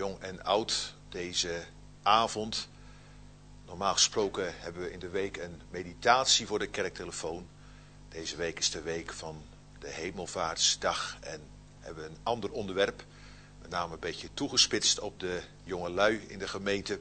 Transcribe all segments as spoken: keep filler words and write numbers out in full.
jong en oud, deze avond. Normaal gesproken hebben we in de week een meditatie voor de kerktelefoon. Deze week is de week van de Hemelvaartsdag en hebben we een ander onderwerp, met name een beetje toegespitst op de jonge lui in de gemeente,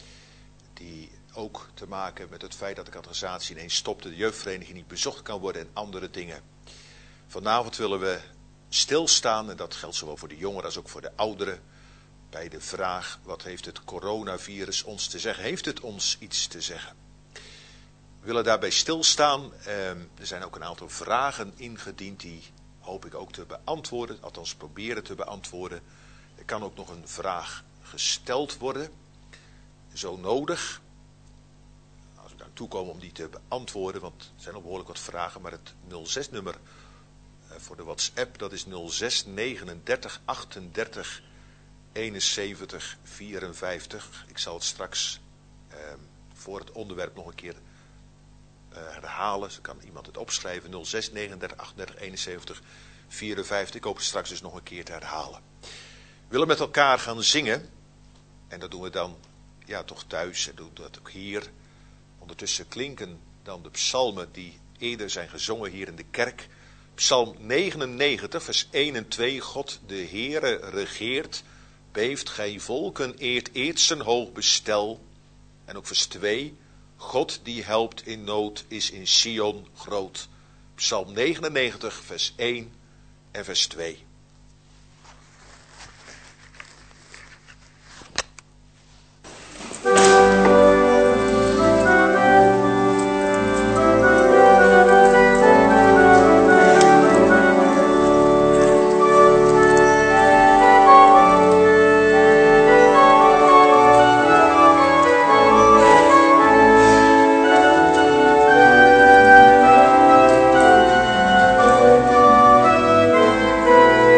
die ook te maken hebben met het feit dat de catechisatie ineens stopte, de jeugdvereniging niet bezocht kan worden en andere dingen. Vanavond willen we stilstaan, en dat geldt zowel voor de jongeren als ook voor de ouderen, bij de vraag: wat heeft het coronavirus ons te zeggen? Heeft het ons iets te zeggen? We willen daarbij stilstaan. Eh, er zijn ook een aantal vragen ingediend, die hoop ik ook te beantwoorden, althans proberen te beantwoorden. Er kan ook nog een vraag gesteld worden, zo nodig. Als we daar toekomen om die te beantwoorden, want er zijn al behoorlijk wat vragen, maar het nul zes nummer voor de WhatsApp, dat is nul zes negenendertig achtendertig eenenzeventig vierenvijftig. Ik zal het straks eh, voor het onderwerp nog een keer uh, herhalen. Zo kan iemand het opschrijven. nul zes negenendertig achtendertig eenenzeventig vierenvijftig. Ik hoop het straks dus nog een keer te herhalen. We willen met elkaar gaan zingen. En dat doen we dan ja, toch thuis. En doen we dat ook hier. Ondertussen klinken dan de psalmen die eerder zijn gezongen hier in de kerk. Psalm negenennegentig, vers één en twee. God de Heere regeert. Beeft gij volken, eert, eert zijn hoog bestel. En ook vers twee. God die helpt in nood is in Sion groot. Psalm negenennegentig, vers één en vers twee. Thank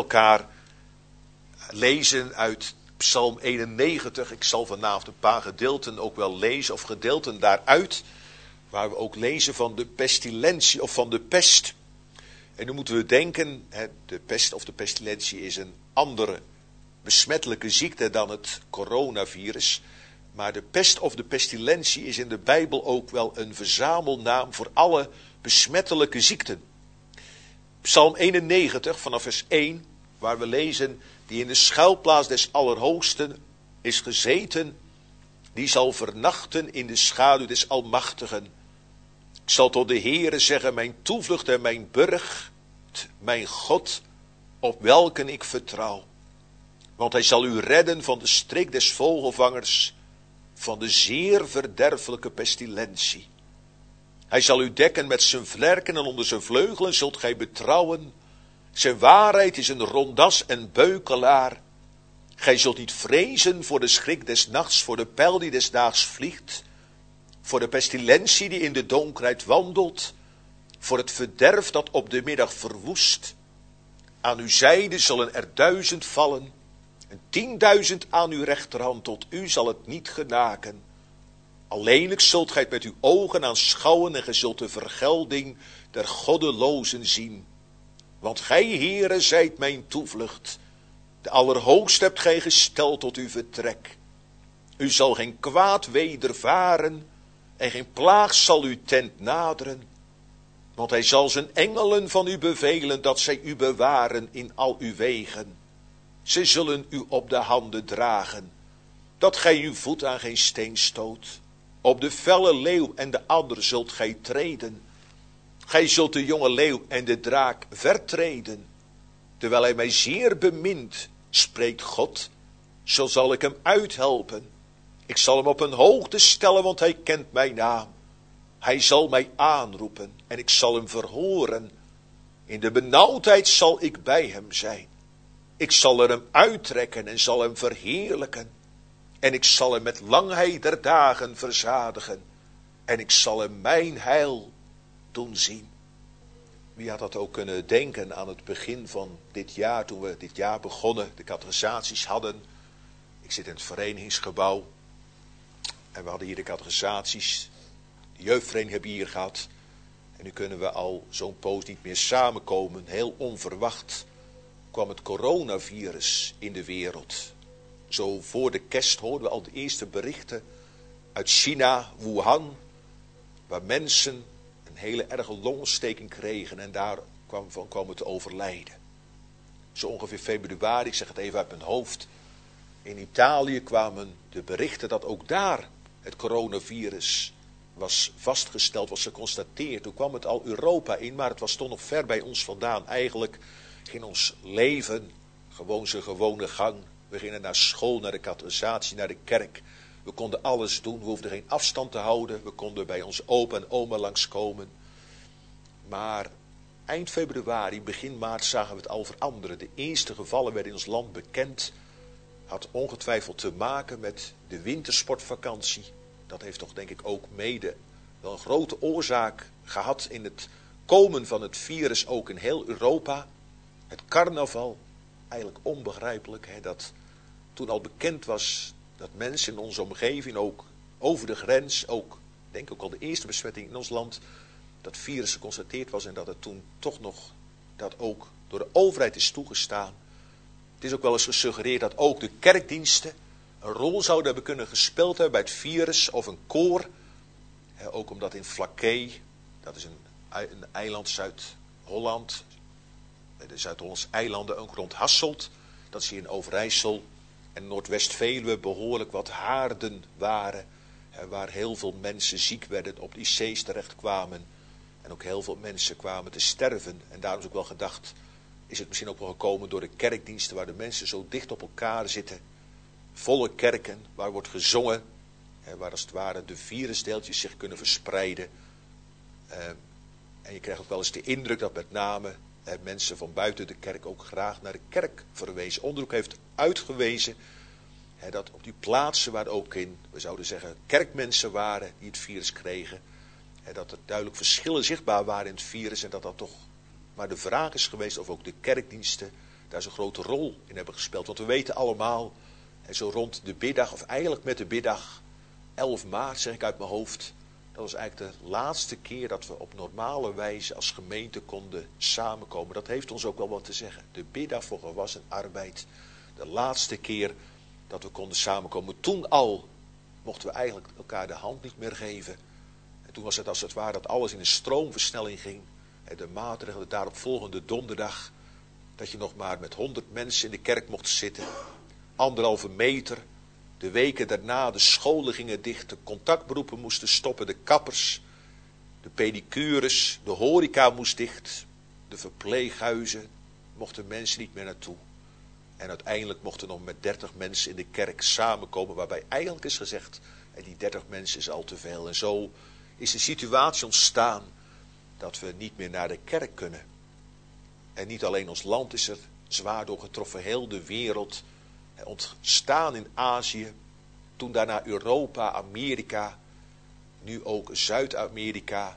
elkaar lezen uit Psalm eenennegentig. Ik zal vanavond een paar gedeelten ook wel lezen, of gedeelten daaruit, waar we ook lezen van de pestilentie of van de pest. En nu moeten we denken, de pest of de pestilentie is een andere besmettelijke ziekte dan het coronavirus. Maar de pest of de pestilentie is in de Bijbel ook wel een verzamelnaam voor alle besmettelijke ziekten. Psalm eenennegentig vanaf vers één, waar we lezen: die in de schuilplaats des Allerhoogsten is gezeten, die zal vernachten in de schaduw des Almachtigen. Ik zal tot de Heere zeggen, mijn toevlucht en mijn burcht, mijn God, op welken ik vertrouw. Want hij zal u redden van de strik des vogelvangers, van de zeer verderfelijke pestilentie. Hij zal u dekken met zijn vlerken en onder zijn vleugelen zult gij betrouwen. Zijn waarheid is een rondas en beukelaar. Gij zult niet vrezen voor de schrik des nachts, voor de pijl die des daags vliegt, voor de pestilentie die in de donkerheid wandelt, voor het verderf dat op de middag verwoest. Aan uw zijde zullen er duizend vallen, en tienduizend aan uw rechterhand, tot u zal het niet genaken. Alleenlijk zult gij het met uw ogen aanschouwen en gij zult de vergelding der goddelozen zien. Want gij, Heere, zijt mijn toevlucht. De Allerhoogste hebt gij gesteld tot uw vertrek. U zal geen kwaad wedervaren en geen plaag zal uw tent naderen. Want hij zal zijn engelen van u bevelen dat zij u bewaren in al uw wegen. Zij zullen u op de handen dragen, dat gij uw voet aan geen steen stoot. Op de felle leeuw en de ander zult gij treden. Gij zult de jonge leeuw en de draak vertreden. Terwijl hij mij zeer bemint, spreekt God, zo zal ik hem uithelpen. Ik zal hem op een hoogte stellen, want hij kent mijn naam. Hij zal mij aanroepen en ik zal hem verhoren. In de benauwdheid zal ik bij hem zijn. Ik zal er hem uittrekken en zal hem verheerlijken. En ik zal hem met langheid der dagen verzadigen. En ik zal hem mijn heil doen zien. Wie had dat ook kunnen denken aan het begin van dit jaar, toen we dit jaar begonnen, de catechisaties hadden. Ik zit in het verenigingsgebouw. En we hadden hier de catechisaties. De jeugdvereniging hebben we hier gehad. En nu kunnen we al zo'n poos niet meer samenkomen. Heel onverwacht kwam het coronavirus in de wereld. Zo voor de kerst hoorden we al de eerste berichten uit China, Wuhan, waar mensen een hele erge longontsteking kregen en daar kwam, van kwamen te overlijden. Zo ongeveer februari, ik zeg het even uit mijn hoofd, in Italië kwamen de berichten dat ook daar het coronavirus was vastgesteld, was geconstateerd. Toen kwam het al Europa in, maar het was toch nog ver bij ons vandaan. Eigenlijk ging ons leven gewoon zijn gewone gang. We gingen naar school, naar de catechisatie, naar de kerk. We konden alles doen, we hoefden geen afstand te houden. We konden bij onze opa en oma langskomen. Maar eind februari, begin maart zagen we het al veranderen. De eerste gevallen werden in ons land bekend. Had ongetwijfeld te maken met de wintersportvakantie. Dat heeft toch denk ik ook mede wel een grote oorzaak gehad in het komen van het virus ook in heel Europa. Het carnaval, eigenlijk onbegrijpelijk, hè, dat toen al bekend was dat mensen in onze omgeving ook over de grens, ook denk ik ook al de eerste besmetting in ons land, dat virus geconstateerd was en dat het toen toch nog, dat ook door de overheid is toegestaan. Het is ook wel eens gesuggereerd dat ook de kerkdiensten een rol zouden hebben kunnen gespeeld hebben bij het virus of een koor. He, ook omdat in Flakkee, dat is een, een eiland Zuid-Holland, de Zuid-Hollandse eilanden, ook rond Hasselt, dat is hier in Overijssel en Noordwest-Veluwe behoorlijk wat haarden waren, he, waar heel veel mensen ziek werden, op de I C's terechtkwamen en ook heel veel mensen kwamen te sterven. En daarom is ook wel gedacht, is het misschien ook wel gekomen door de kerkdiensten waar de mensen zo dicht op elkaar zitten. Volle kerken, waar wordt gezongen, hè, waar als het ware de virusdeeltjes zich kunnen verspreiden. Uh, en je krijgt ook wel eens de indruk dat met name uh, mensen van buiten de kerk ook graag naar de kerk verwezen. Onderzoek heeft uitgewezen hè, dat op die plaatsen waar ook in, we zouden zeggen, kerkmensen waren die het virus kregen, hè, dat er duidelijk verschillen zichtbaar waren in het virus en dat dat toch maar de vraag is geweest of ook de kerkdiensten daar zo'n grote rol in hebben gespeeld. Want we weten allemaal, en zo rond de biddag, of eigenlijk met de biddag, elf maart zeg ik uit mijn hoofd, dat was eigenlijk de laatste keer dat we op normale wijze als gemeente konden samenkomen. Dat heeft ons ook wel wat te zeggen. De biddag voor gewassen arbeid, de laatste keer dat we konden samenkomen. Toen al mochten we eigenlijk elkaar de hand niet meer geven. En toen was het als het ware dat alles in een stroomversnelling ging. En de maatregelen daarop volgende donderdag, dat je nog maar met honderd mensen in de kerk mocht zitten. Anderhalve meter. De weken daarna, de scholen gingen dicht, de contactberoepen moesten stoppen, de kappers, de pedicures, de horeca moest dicht, de verpleeghuizen, mochten mensen niet meer naartoe. En uiteindelijk mochten we nog met dertig mensen in de kerk samenkomen, waarbij eigenlijk is gezegd, en die dertig mensen is al te veel. En zo is de situatie ontstaan dat we niet meer naar de kerk kunnen. En niet alleen ons land is er zwaar door getroffen, heel de wereld. Ontstaan in Azië, toen daarna Europa, Amerika, nu ook Zuid-Amerika,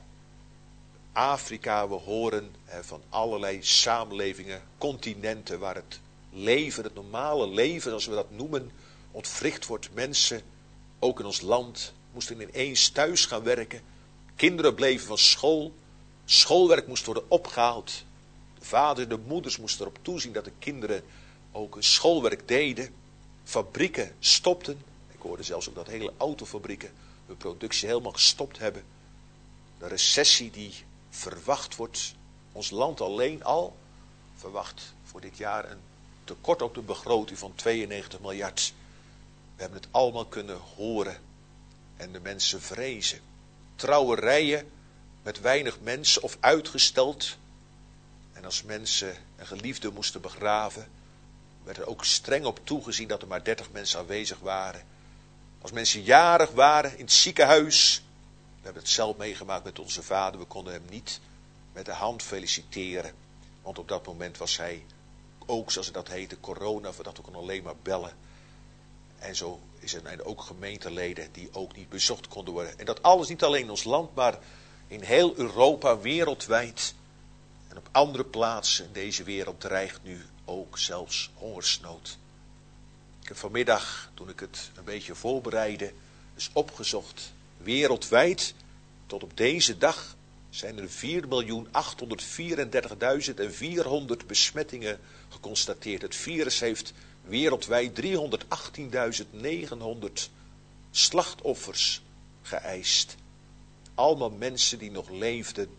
Afrika. We horen van allerlei samenlevingen, continenten waar het leven, het normale leven, zoals we dat noemen, ontwricht wordt. Mensen, ook in ons land, moesten ineens thuis gaan werken. Kinderen bleven van school. Schoolwerk moest worden opgehaald. De vaders, de moeders moesten erop toezien dat de kinderen ook schoolwerk deden. Fabrieken stopten. Ik hoorde zelfs ook dat hele autofabrieken hun productie helemaal gestopt hebben. De recessie die verwacht wordt. Ons land alleen al verwacht voor dit jaar een tekort op de begroting van tweeënnegentig miljard. We hebben het allemaal kunnen horen. En de mensen vrezen. Trouwerijen met weinig mensen of uitgesteld. En als mensen een geliefde moesten begraven, werd er ook streng op toegezien dat er maar dertig mensen aanwezig waren. Als mensen jarig waren in het ziekenhuis, we hebben het zelf meegemaakt met onze vader, we konden hem niet met de hand feliciteren. Want op dat moment was hij ook, zoals dat heette, corona, dat we konden alleen maar bellen. En zo is er ook gemeenteleden die ook niet bezocht konden worden. En dat alles niet alleen in ons land, maar in heel Europa, wereldwijd. En op andere plaatsen in deze wereld dreigt nu ook zelfs hongersnood. Ik heb vanmiddag, toen ik het een beetje voorbereidde, dus opgezocht. Wereldwijd, tot op deze dag, zijn er vier miljoen achthonderdvierendertigduizend vierhonderd besmettingen geconstateerd. Het virus heeft wereldwijd driehonderdachttienduizend negenhonderd slachtoffers geëist. Allemaal mensen die nog leefden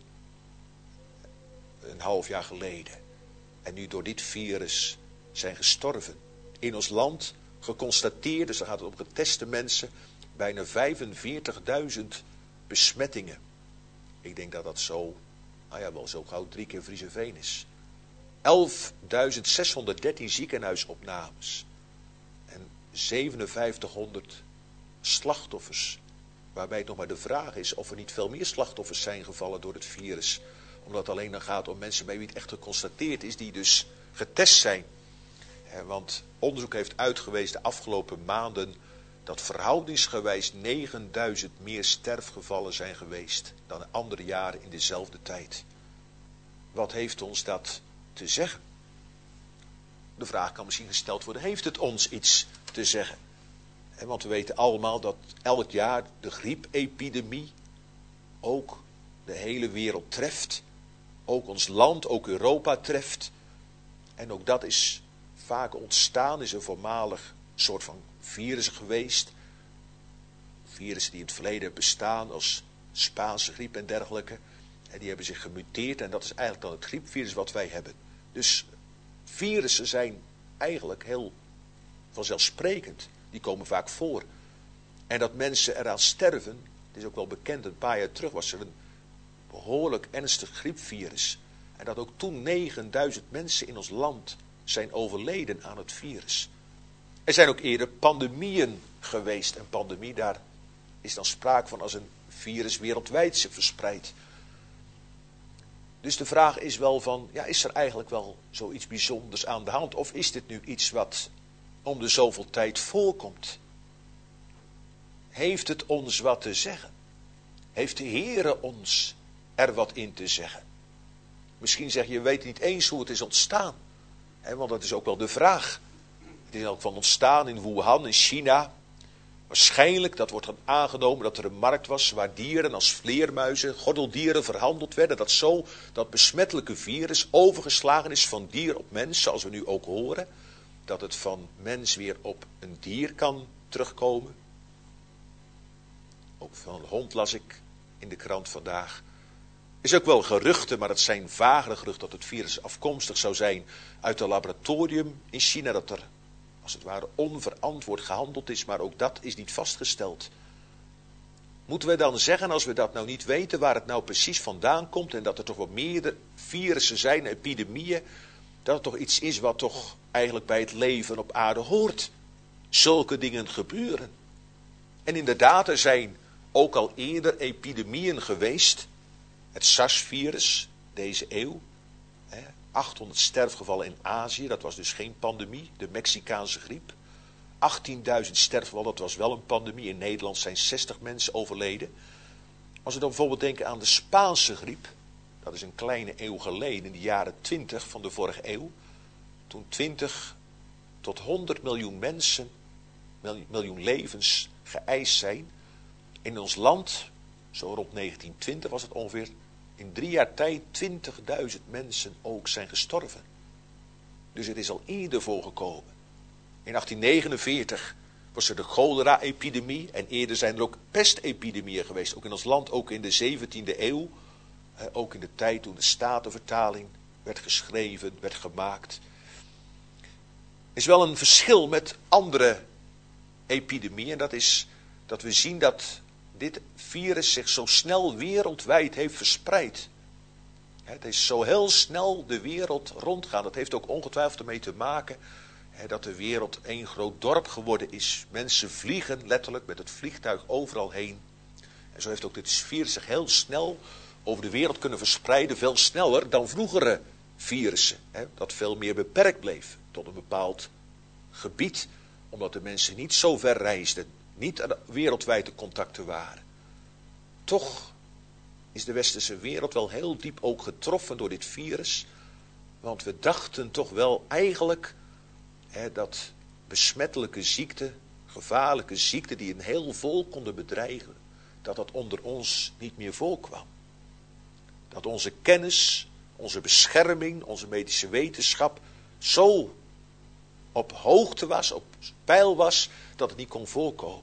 een half jaar geleden. En nu door dit virus zijn gestorven. In ons land geconstateerd, dus dan gaat het om geteste mensen, bijna vijfenveertigduizend besmettingen. Ik denk dat dat zo, nou ja, wel zo gauw drie keer Frieseveen is. elfduizend zeshonderddertien ziekenhuisopnames. En zevenenvijftighonderd slachtoffers. Waarbij het nog maar de vraag is of er niet veel meer slachtoffers zijn gevallen door het virus. Omdat het alleen dan gaat om mensen bij wie het echt geconstateerd is, die dus getest zijn. Want onderzoek heeft uitgewezen de afgelopen maanden dat verhoudingsgewijs negenduizend meer sterfgevallen zijn geweest dan in andere jaren in dezelfde tijd. Wat heeft ons dat te zeggen? De vraag kan misschien gesteld worden, heeft het ons iets te zeggen? Want we weten allemaal dat elk jaar de griepepidemie ook de hele wereld treft. Ook ons land, ook Europa treft. En ook dat is vaak ontstaan, is een voormalig soort van virus geweest. Virussen die in het verleden bestaan als Spaanse griep en dergelijke. En die hebben zich gemuteerd en dat is eigenlijk dan het griepvirus wat wij hebben. Dus virussen zijn eigenlijk heel vanzelfsprekend. Die komen vaak voor. En dat mensen eraan sterven, het is ook wel bekend, een paar jaar terug was er een behoorlijk ernstig griepvirus. En dat ook toen negenduizend mensen in ons land zijn overleden aan het virus. Er zijn ook eerder pandemieën geweest. En pandemie, daar is dan sprake van als een virus wereldwijd zich verspreidt. Dus de vraag is wel van, ja, is er eigenlijk wel zoiets bijzonders aan de hand? Of is dit nu iets wat om de zoveel tijd voorkomt? Heeft het ons wat te zeggen? Heeft de Heere ons er wat in te zeggen? Misschien zeg je, je weet niet eens hoe het is ontstaan. He, want dat is ook wel de vraag. Het is ook van ontstaan in Wuhan, in China. Waarschijnlijk, dat wordt dan aangenomen, dat er een markt was waar dieren als vleermuizen, gordeldieren verhandeld werden. Dat zo dat besmettelijke virus overgeslagen is van dier op mens, zoals we nu ook horen. Dat het van mens weer op een dier kan terugkomen. Ook van een hond las ik in de krant vandaag. Er is ook wel geruchten, maar het zijn vagere geruchten dat het virus afkomstig zou zijn uit een laboratorium in China. Dat er, als het ware, onverantwoord gehandeld is, maar ook dat is niet vastgesteld. Moeten we dan zeggen, als we dat nou niet weten, waar het nou precies vandaan komt en dat er toch wat meerdere virussen zijn, epidemieën, dat het toch iets is wat toch eigenlijk bij het leven op aarde hoort. Zulke dingen gebeuren. En inderdaad, er zijn ook al eerder epidemieën geweest. Het SARS-virus, deze eeuw. achthonderd sterfgevallen in Azië, dat was dus geen pandemie. De Mexicaanse griep. achttienduizend sterfgevallen, dat was wel een pandemie. In Nederland zijn zestig mensen overleden. Als we dan bijvoorbeeld denken aan de Spaanse griep. Dat is een kleine eeuw geleden, in de jaren twintig van de vorige eeuw. Toen twintig tot honderd miljoen mensen, miljoen levens geëist zijn. In ons land, zo rond negentien twintig was het ongeveer, in drie jaar tijd twintigduizend mensen ook zijn gestorven. Dus het is al eerder voorgekomen. In achttien negenenveertig was er de cholera-epidemie en eerder zijn er ook pestepidemieën geweest. Ook in ons land, ook in de zeventiende eeuw. Ook in de tijd toen de Statenvertaling werd geschreven, werd gemaakt. Er is wel een verschil met andere epidemieën. En dat is dat we zien dat dit virus zich zo snel wereldwijd heeft verspreid. Het is zo heel snel de wereld rondgaan. Dat heeft ook ongetwijfeld ermee te maken dat de wereld één groot dorp geworden is. Mensen vliegen letterlijk met het vliegtuig overal heen. En zo heeft ook dit virus zich heel snel over de wereld kunnen verspreiden. Veel sneller dan vroegere virussen. Dat veel meer beperkt bleef tot een bepaald gebied. Omdat de mensen niet zo ver reisden. Niet wereldwijd de contacten waren. Toch is de westerse wereld wel heel diep ook getroffen door dit virus. Want we dachten toch wel eigenlijk hè, dat besmettelijke ziekten, gevaarlijke ziekten die een heel volk konden bedreigen, dat dat onder ons niet meer voorkwam. Dat onze kennis, onze bescherming, onze medische wetenschap zo op hoogte was, op peil was, dat het niet kon voorkomen.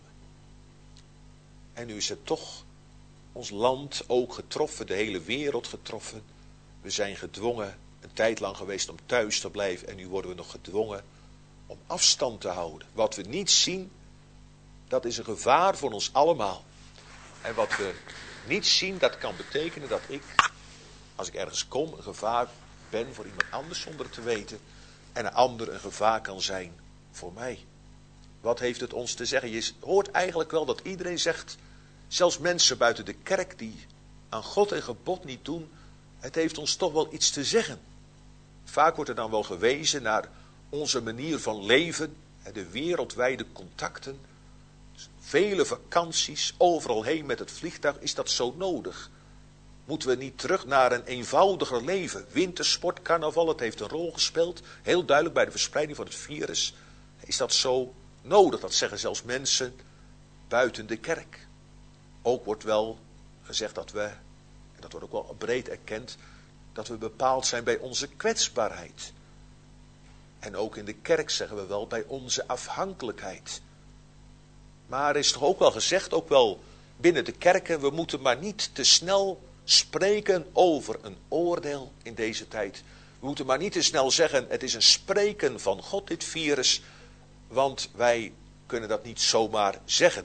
En nu is het toch ons land ook getroffen, de hele wereld getroffen. We zijn gedwongen een tijd lang geweest om thuis te blijven en nu worden we nog gedwongen om afstand te houden. Wat we niet zien, dat is een gevaar voor ons allemaal. En wat we niet zien, dat kan betekenen dat ik, als ik ergens kom, een gevaar ben voor iemand anders zonder het te weten. En een ander een gevaar kan zijn voor mij. Wat heeft het ons te zeggen? Je hoort eigenlijk wel dat iedereen zegt, zelfs mensen buiten de kerk die aan God en gebod niet doen, het heeft ons toch wel iets te zeggen. Vaak wordt er dan wel gewezen naar onze manier van leven, de wereldwijde contacten, vele vakanties, overal heen met het vliegtuig. Is dat zo nodig? Moeten we niet terug naar een eenvoudiger leven? Wintersport, carnaval, het heeft een rol gespeeld. Heel duidelijk bij de verspreiding van het virus. Is dat zo nodig? Dat zeggen zelfs mensen buiten de kerk. Ook wordt wel gezegd dat we, en dat wordt ook wel breed erkend, dat we bepaald zijn bij onze kwetsbaarheid. En ook in de kerk zeggen we wel bij onze afhankelijkheid. Maar er is toch ook wel gezegd, ook wel binnen de kerken, we moeten maar niet te snel spreken over een oordeel in deze tijd. We moeten maar niet te snel zeggen, het is een spreken van God dit virus, want wij kunnen dat niet zomaar zeggen.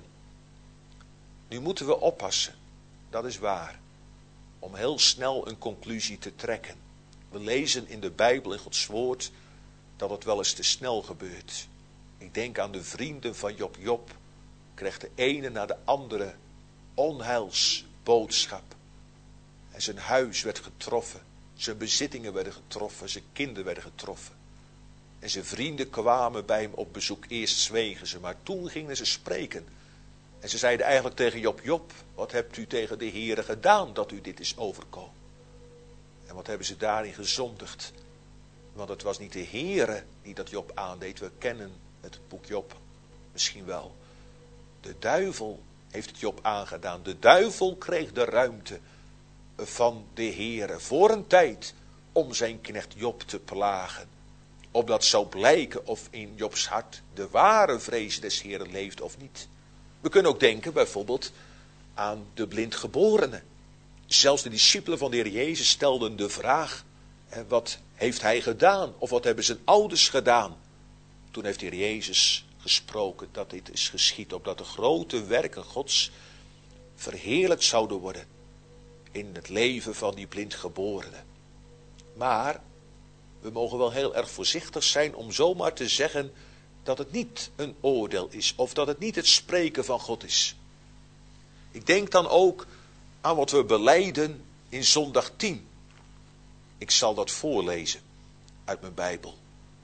Nu moeten we oppassen, dat is waar, om heel snel een conclusie te trekken. We lezen in de Bijbel, in Gods woord, dat het wel eens te snel gebeurt. Ik denk aan de vrienden van Job. Job kreeg de ene na de andere onheilsboodschap. En zijn huis werd getroffen, zijn bezittingen werden getroffen, zijn kinderen werden getroffen. En zijn vrienden kwamen bij hem op bezoek. Eerst zwegen ze, maar toen gingen ze spreken. En ze zeiden eigenlijk tegen Job, Job, wat hebt u tegen de Heere gedaan dat u dit is overkomen? En wat hebben ze daarin gezondigd? Want het was niet de Heere die dat Job aandeed. We kennen het boek Job misschien wel. De duivel heeft het Job aangedaan. De duivel kreeg de ruimte van de Heere voor een tijd om zijn knecht Job te plagen. Opdat zou blijken of in Jobs hart de ware vrees des Heeren leeft of niet. We kunnen ook denken bijvoorbeeld aan de blindgeborene. Zelfs de discipelen van de Heer Jezus stelden de vraag: wat heeft hij gedaan? Of wat hebben zijn ouders gedaan? Toen heeft de Heer Jezus gesproken dat dit is geschied, opdat de grote werken Gods verheerlijkt zouden worden in het leven van die blindgeborene. Maar we mogen wel heel erg voorzichtig zijn om zomaar te zeggen dat het niet een oordeel is, of dat het niet het spreken van God is. Ik denk dan ook aan wat we belijden in zondag tien. Ik zal dat voorlezen uit mijn Bijbel.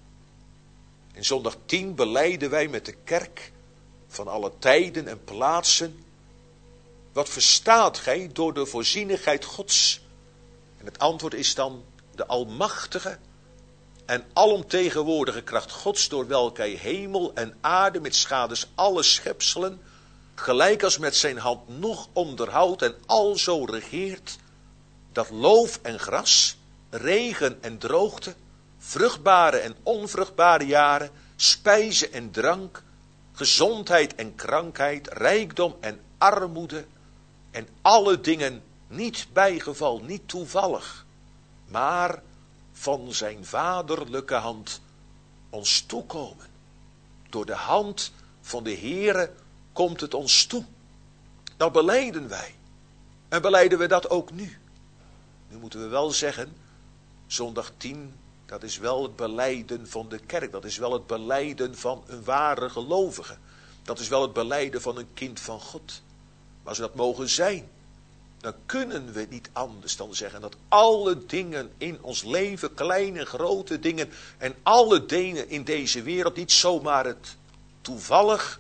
In zondag tien belijden wij met de kerk van alle tijden en plaatsen: wat verstaat gij door de voorzienigheid Gods? En het antwoord is dan de almachtige en alomtegenwoordige kracht Gods, door welke hij hemel en aarde met schades alle schepselen, gelijk als met zijn hand nog onderhoudt en alzo regeert, dat loof en gras, regen en droogte, vruchtbare en onvruchtbare jaren, spijze en drank, gezondheid en krankheid, rijkdom en armoede en alle dingen niet bijgeval, niet toevallig, maar van zijn vaderlijke hand ons toekomen. Door de hand van de Heere komt het ons toe. Dat belijden wij. En belijden we dat ook nu. Nu moeten we wel zeggen, zondag tien, dat is wel het belijden van de kerk. Dat is wel het belijden van een ware gelovige. Dat is wel het belijden van een kind van God. Maar als we dat mogen zijn, dan kunnen we niet anders dan zeggen dat alle dingen in ons leven, kleine en grote dingen, en alle dingen in deze wereld niet zomaar het toevallig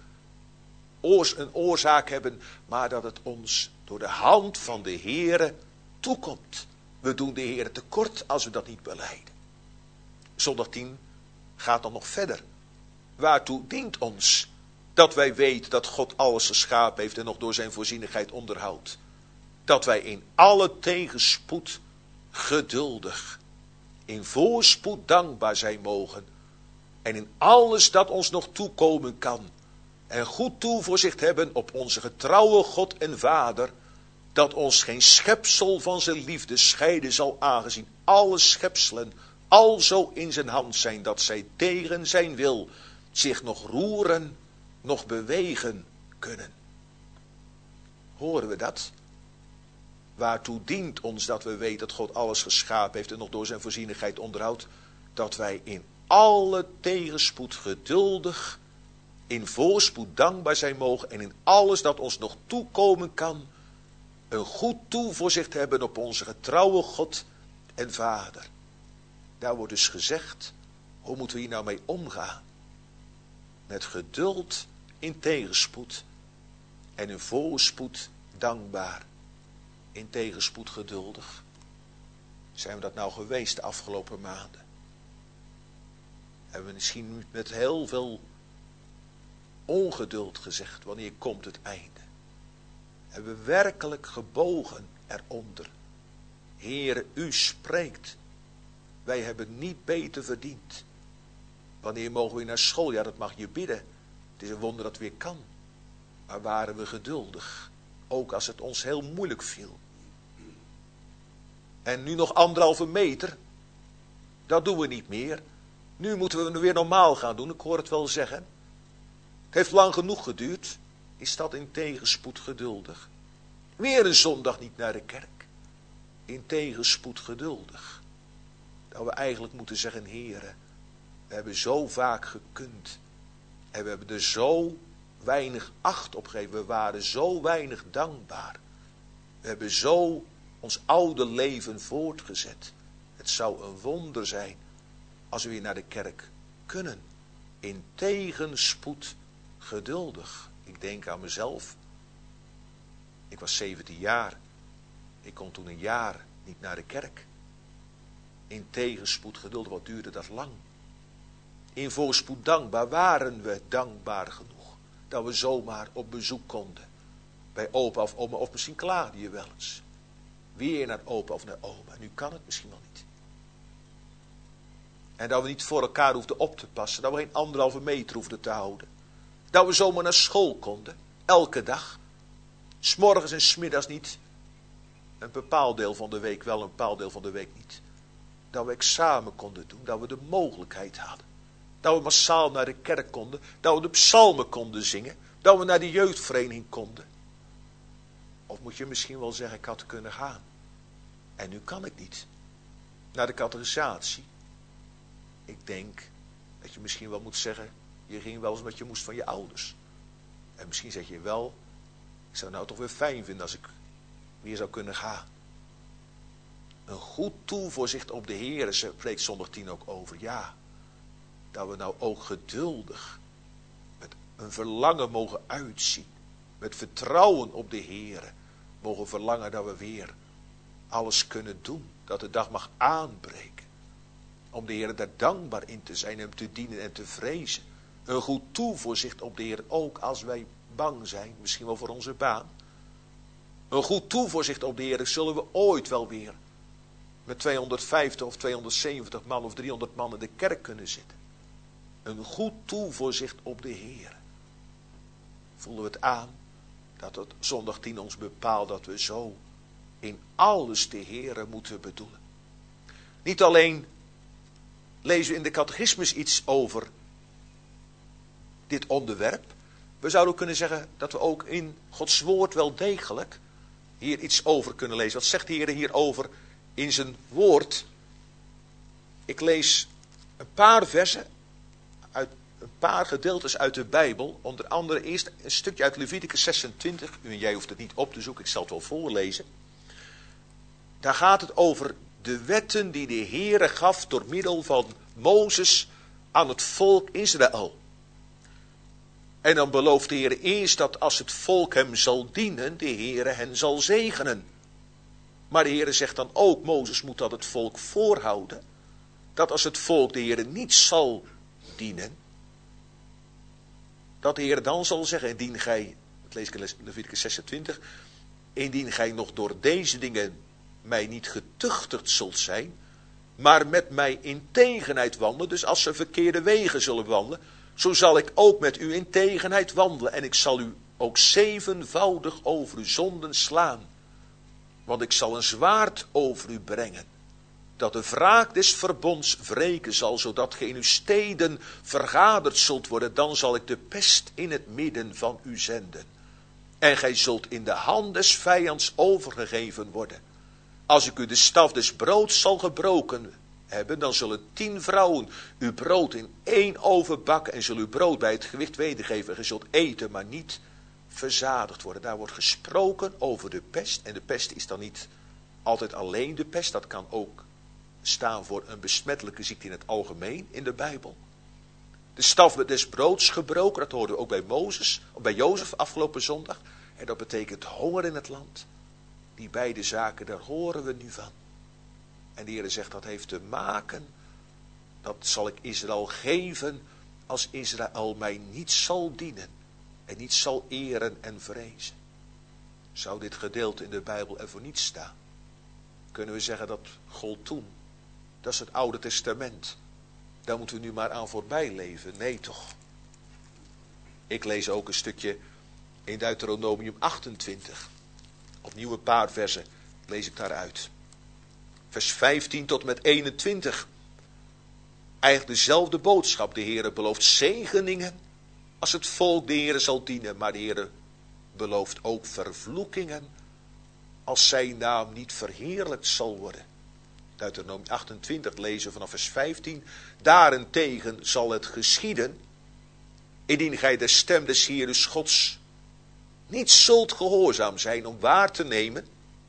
een oorzaak hebben, maar dat het ons door de hand van de Heere toekomt. We doen de Heere tekort als we dat niet belijden. Zondag tien gaat dan nog verder. Waartoe dient ons dat wij weten dat God alles geschapen heeft en nog door zijn voorzienigheid onderhoudt? Dat wij in alle tegenspoed geduldig, in voorspoed dankbaar zijn mogen, en in alles dat ons nog toekomen kan, en goed toevoorzicht hebben op onze getrouwe God en Vader, dat ons geen schepsel van zijn liefde scheiden zal, aangezien alle schepselen alzo in zijn hand zijn, dat zij tegen zijn wil zich nog roeren, nog bewegen kunnen. Horen we dat? Waartoe dient ons dat we weten dat God alles geschapen heeft en nog door zijn voorzienigheid onderhoudt? Dat wij in alle tegenspoed geduldig, in voorspoed dankbaar zijn mogen en in alles dat ons nog toekomen kan, een goed toevoorzicht hebben op onze getrouwe God en Vader. Daar wordt dus gezegd, hoe moeten we hier nou mee omgaan? Met geduld in tegenspoed en in voorspoed dankbaar. In tegenspoed geduldig. Zijn we dat nou geweest de afgelopen maanden? Hebben we misschien met heel veel ongeduld gezegd, wanneer komt het einde? Hebben we werkelijk gebogen eronder? Heere, u spreekt. Wij hebben niet beter verdiend. Wanneer mogen we naar school? Ja, dat mag je bidden. Het is een wonder dat weer kan. Maar waren we geduldig? Ook als het ons heel moeilijk viel. En nu nog anderhalve meter. Dat doen we niet meer. Nu moeten we weer normaal gaan doen. Ik hoor het wel zeggen. Het heeft lang genoeg geduurd. Is dat in tegenspoed geduldig? Weer een zondag niet naar de kerk. In tegenspoed geduldig. Dat we eigenlijk moeten zeggen, Heere, we hebben zo vaak gekund. En we hebben er zo weinig acht op gegeven. We waren zo weinig dankbaar. We hebben zo ons oude leven voortgezet. Het zou een wonder zijn als we weer naar de kerk kunnen. In tegenspoed geduldig. Ik denk aan mezelf. Ik was zeventien jaar. Ik kon toen een jaar niet naar de kerk. In tegenspoed geduld, wat duurde dat lang. In voorspoed dankbaar waren we dankbaar genoeg. Dat we zomaar op bezoek konden. Bij opa of oma, of misschien klaagde je wel eens. Weer naar opa of naar oma. Nu kan het misschien wel niet. En dat we niet voor elkaar hoefden op te passen. Dat we geen anderhalve meter hoefden te houden. Dat we zomaar naar school konden. Elke dag. 's Morgens en 's middags niet. Een bepaald deel van de week wel, een bepaald deel van de week niet. Dat we examen konden doen. Dat we de mogelijkheid hadden. Dat we massaal naar de kerk konden. Dat we de psalmen konden zingen. Dat we naar de jeugdvereniging konden. Of moet je misschien wel zeggen, ik had kunnen gaan. En nu kan ik niet. Naar de catechisatie. Ik denk dat je misschien wel moet zeggen, je ging wel eens met je moest van je ouders. En misschien zeg je wel, ik zou het nou toch weer fijn vinden als ik weer zou kunnen gaan. Een goed toevoorzicht op de Heer, ze spreekt zondag tien ook over. Ja, dat we nou ook geduldig met een verlangen mogen uitzien. Met vertrouwen op de Heer mogen verlangen dat we weer alles kunnen doen. Dat de dag mag aanbreken. Om de Heer daar dankbaar in te zijn, hem te dienen en te vrezen. Een goed toevoorzicht op de Heer, ook als wij bang zijn, misschien wel voor onze baan. Een goed toevoorzicht op de Heer, zullen we ooit wel weer met tweehonderdvijftig of tweehonderdzeventig man of driehonderd man in de kerk kunnen zitten. Een goed toevoorzicht op de Heer. Voelen we het aan dat het zondag tien ons bepaalt dat we zo in alles de Heere moeten bedoelen. Niet alleen lezen we in de catechismus iets over dit onderwerp. We zouden ook kunnen zeggen dat we ook in Gods woord wel degelijk hier iets over kunnen lezen. Wat zegt de Heer hierover in zijn woord? Ik lees een paar versen uit een paar gedeeltes uit de Bijbel. Onder andere eerst een stukje uit Leviticus zesentwintig. U en jij hoeft het niet op te zoeken, ik zal het wel voorlezen. Daar gaat het over de wetten die de Heere gaf door middel van Mozes aan het volk Israël. En dan belooft de Heere eerst dat als het volk hem zal dienen, de Heere hen zal zegenen. Maar de Heere zegt dan ook, Mozes moet dat het volk voorhouden, dat als het volk de Heere niet zal dienen, dat de Heere dan zal zeggen, indien gij, dat lees ik in Leviticus zesentwintig, indien gij nog door deze dingen mij niet getuchtigd zult zijn, maar met mij in tegenheid wandelen, dus als ze verkeerde wegen zullen wandelen, zo zal ik ook met u in tegenheid wandelen en ik zal u ook zevenvoudig over uw zonden slaan. Want ik zal een zwaard over u brengen, dat de wraak des verbonds wreken zal, zodat ge in uw steden vergaderd zult worden. Dan zal ik de pest in het midden van u zenden. En gij zult in de hand des vijands overgegeven worden. Als ik u de staf des broods zal gebroken hebben, dan zullen tien vrouwen uw brood in één oven bakken en zullen uw brood bij het gewicht wedergeven. En gij zult eten, maar niet verzadigd worden. Daar wordt gesproken over de pest. En de pest is dan niet altijd alleen de pest. Dat kan ook staan voor een besmettelijke ziekte in het algemeen in de Bijbel. De staf des broods gebroken, dat hoorden we ook bij Mozes, of bij Jozef afgelopen zondag. En dat betekent honger in het land. Die beide zaken, daar horen we nu van. En de Heer zegt, dat heeft te maken, dat zal ik Israël geven, als Israël mij niet zal dienen. En niet zal eren en vrezen. Zou dit gedeelte in de Bijbel er voor niets staan? Kunnen we zeggen dat gold toen? Dat is het Oude Testament. Daar moeten we nu maar aan voorbij leven. Nee toch. Ik lees ook een stukje in Deuteronomium achtentwintig. Opnieuw een paar versen lees ik daaruit. Vers vijftien tot en met eenentwintig. Eigenlijk dezelfde boodschap. De Heere belooft zegeningen als het volk de Heere zal dienen. Maar de Heere belooft ook vervloekingen als zijn naam niet verheerlijkt zal worden. Deuteronomium achtentwintig lezen vanaf vers vijftien. Daarentegen zal het geschieden, indien gij de stem des Heeres Gods niet zult gehoorzaam zijn om waar te nemen,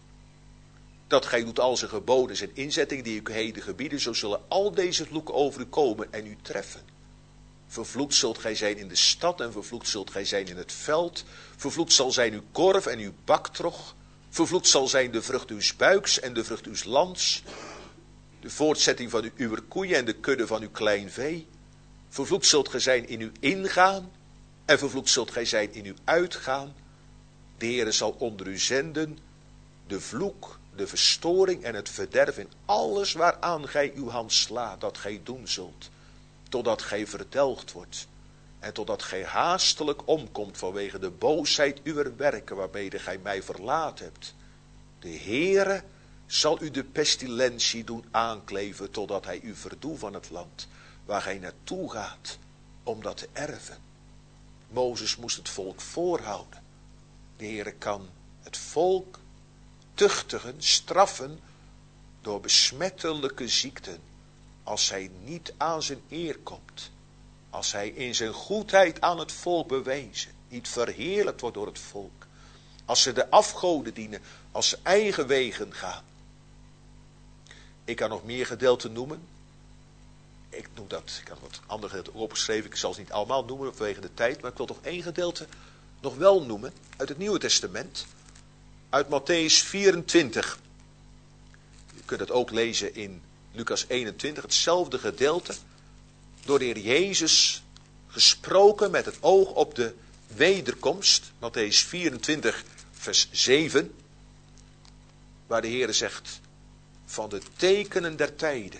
dat gij doet al zijn geboden en inzettingen die ik heden gebieden, zo zullen al deze vloeken over u komen en u treffen. Vervloekt zult gij zijn in de stad en vervloekt zult gij zijn in het veld. Vervloekt zal zijn uw korf en uw baktrog. Vervloekt zal zijn de vrucht uws buiks en de vrucht uws lands. de voortzetting van uw koeien en de kudde van uw klein vee. Vervloekt zult gij zijn in uw ingaan en vervloekt zult gij zijn in uw uitgaan. De Heere zal onder u zenden de vloek, de verstoring en het verderf in alles waaraan gij uw hand slaat, dat gij doen zult, totdat gij verdelgd wordt en totdat gij haastelijk omkomt vanwege de boosheid uwer werken waarmede gij mij verlaat hebt. De Heere zal u de pestilentie doen aankleven totdat hij u verdoet van het land waar gij naartoe gaat om dat te erven. Mozes moest het volk voorhouden. De Heere kan het volk tuchtigen, straffen door besmettelijke ziekten als hij niet aan zijn eer komt. Als hij in zijn goedheid aan het volk bewezen, niet verheerlijkt wordt door het volk. Als ze de afgoden dienen, als ze eigen wegen gaan. Ik kan nog meer gedeelten noemen. Ik noem dat, ik had wat andere gedeelten opgeschreven. Ik zal ze niet allemaal noemen vanwege de tijd. Maar ik wil toch één gedeelte nog wel noemen. Uit het Nieuwe Testament. Uit Mattheüs vierentwintig. Je kunt het ook lezen in Lucas eenentwintig. Hetzelfde gedeelte. Door de Heer Jezus gesproken met het oog op de wederkomst. Mattheüs vierentwintig vers zeven. Waar de Heer zegt van de tekenen der tijden.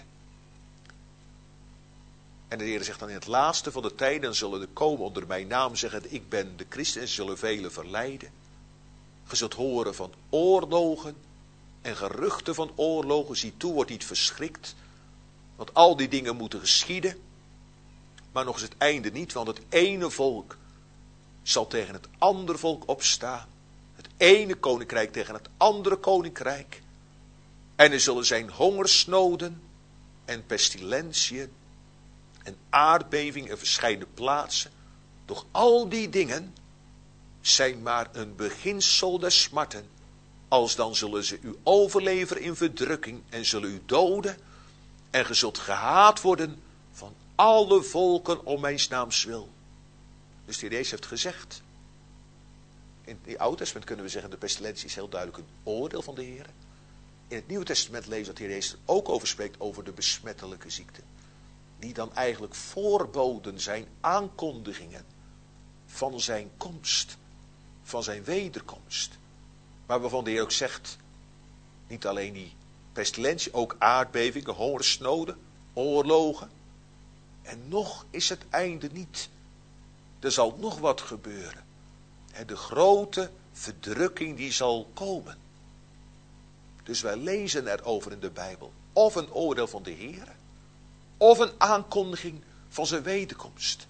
En de Heer zegt dan in het laatste van de tijden zullen er komen onder mijn naam zeggen ik ben de Christus en ze zullen velen verleiden. Je zult horen van oorlogen en geruchten van oorlogen. Zie toe, wordt niet verschrikt. Want al die dingen moeten geschieden. Maar nog is het einde niet, want het ene volk zal tegen het andere volk opstaan. Het ene koninkrijk tegen het andere koninkrijk. En er zullen zijn hongersnoden en pestilentiën en aardbeving in verschillende plaatsen. Doch al die dingen zijn maar een beginsel der smarten. Alsdan zullen ze u overleveren in verdrukking en zullen u doden. En ge zult gehaat worden van alle volken om mijn naams wil. Dus de Heer Jezus heeft gezegd. In het Oude Testament kunnen we zeggen de pestilentie is heel duidelijk een oordeel van de Heer. In het Nieuwe Testament lezen dat de Heer Jezus er ook over spreekt over de besmettelijke ziekte. Die dan eigenlijk voorboden zijn, aankondigingen van zijn komst. Van zijn wederkomst. Maar waarvan de Heer ook zegt, niet alleen die pestilentie, ook aardbevingen, hongersnoden, oorlogen. En nog is het einde niet. Er zal nog wat gebeuren. En de grote verdrukking die zal komen. Dus wij lezen erover in de Bijbel. Of een oordeel van de Heer. Of een aankondiging van zijn wederkomst.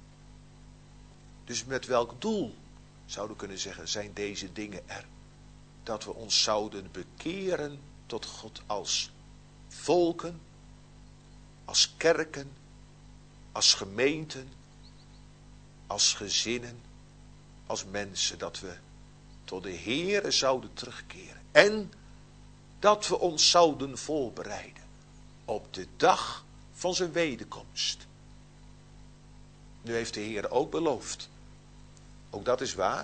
Dus met welk doel, zouden we kunnen zeggen, zijn deze dingen er? Dat we ons zouden bekeren tot God als volken, als kerken, als gemeenten, als gezinnen, als mensen. Dat we tot de Heere zouden terugkeren. En dat we ons zouden voorbereiden op de dag van zijn wederkomst. Nu heeft de Heer ook beloofd. Ook dat is waar.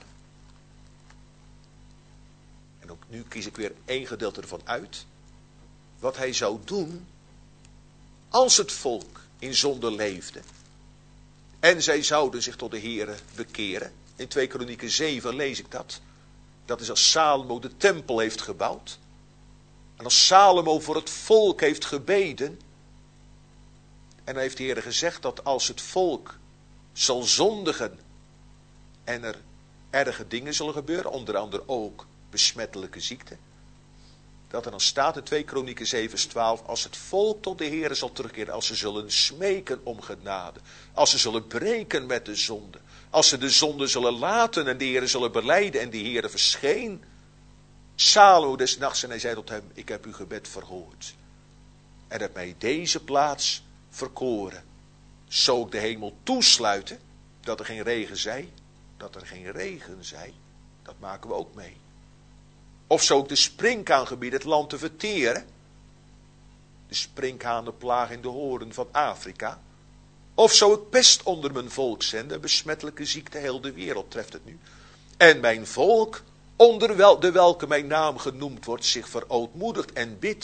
En ook nu kies ik weer één gedeelte ervan uit. Wat hij zou doen als het volk in zonde leefde. En zij zouden zich tot de Heere bekeren. In twee Kronieken zeven lees ik dat. Dat is als Salomo de tempel heeft gebouwd. En als Salomo voor het volk heeft gebeden. En dan heeft de Heer gezegd dat als het volk zal zondigen. En er erge dingen zullen gebeuren. Onder andere ook besmettelijke ziekte. Dat er dan staat in twee Kronieken zeven vers twaalf. Als het volk tot de Heer zal terugkeren. Als ze zullen smeken om genade. Als ze zullen breken met de zonde. Als ze de zonde zullen laten en de Heer zullen belijden. En de Heer verscheen Salomo des nachts en hij zei tot hem. Ik heb uw gebed verhoord. En heb mij deze plaats verkoren. Zo ik de hemel toesluiten. Dat er geen regen zij. Dat er geen regen zij. Dat maken we ook mee. Of zo ik de sprinkhaan gebieden het land te verteren. De sprinkhaanenplaag in de hoorn van Afrika. Of zo ik pest onder mijn volk zenden. Besmettelijke ziekte, heel de wereld treft het nu. En mijn volk, onder wel, de welke mijn naam genoemd wordt, zich verootmoedigt en bidt.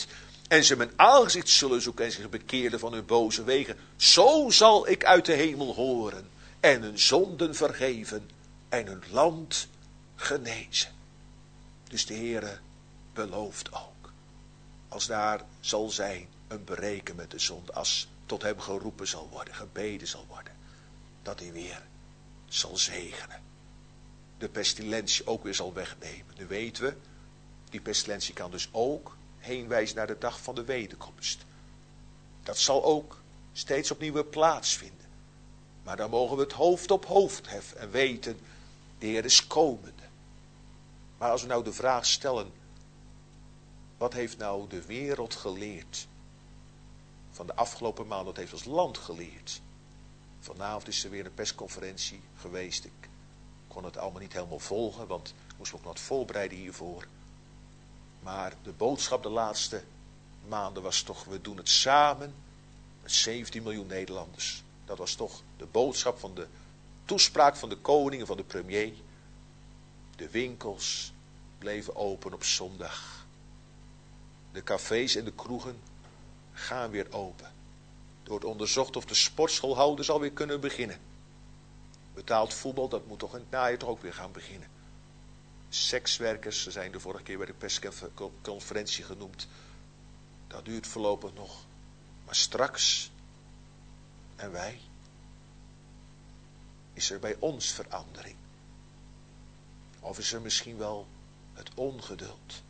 en ze mijn aangezicht zullen zoeken en zich bekeerden van hun boze wegen, zo zal ik uit de hemel horen en hun zonden vergeven en hun land genezen. Dus de Heere belooft ook, als daar zal zijn een bereken met de zonde, als tot hem geroepen zal worden, gebeden zal worden, dat hij weer zal zegenen. De pestilentie ook weer zal wegnemen. Nu weten we, die pestilentie kan dus ook heenwijzen naar de dag van de wederkomst. Dat zal ook steeds opnieuw weer plaatsvinden. Maar dan mogen we het hoofd op hoofd heffen en weten, de Heer is komende. Maar als we nou de vraag stellen, wat heeft nou de wereld geleerd van de afgelopen maand, wat heeft ons land geleerd? Vanavond is er weer een persconferentie geweest. Ik kon het allemaal niet helemaal volgen, want ik moest me ook wat voorbereiden hiervoor. Maar de boodschap de laatste maanden was toch, we doen het samen met zeventien miljoen Nederlanders. Dat was toch de boodschap van de toespraak van de koning en van de premier. De winkels bleven open op zondag. De cafés en de kroegen gaan weer open. Er wordt onderzocht of de sportschoolhouders alweer kunnen beginnen. Betaald voetbal, dat moet toch in het najaar toch ook weer gaan beginnen. Sekswerkers, ze zijn de vorige keer bij de persconferentie genoemd. Dat duurt voorlopig nog. Maar straks, en wij, is er bij ons verandering? Of is er misschien wel het ongeduld?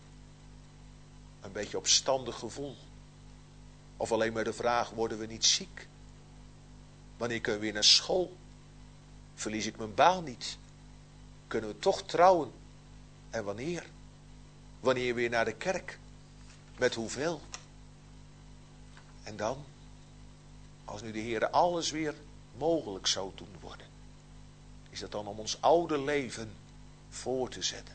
Een beetje opstandig gevoel? Of alleen maar de vraag, worden we niet ziek? Wanneer kunnen we weer naar school? Verlies ik mijn baan niet? Kunnen we toch trouwen? En wanneer? Wanneer weer naar de kerk? Met hoeveel? En dan, als nu de Heer alles weer mogelijk zou doen worden, is dat dan om ons oude leven voor te zetten?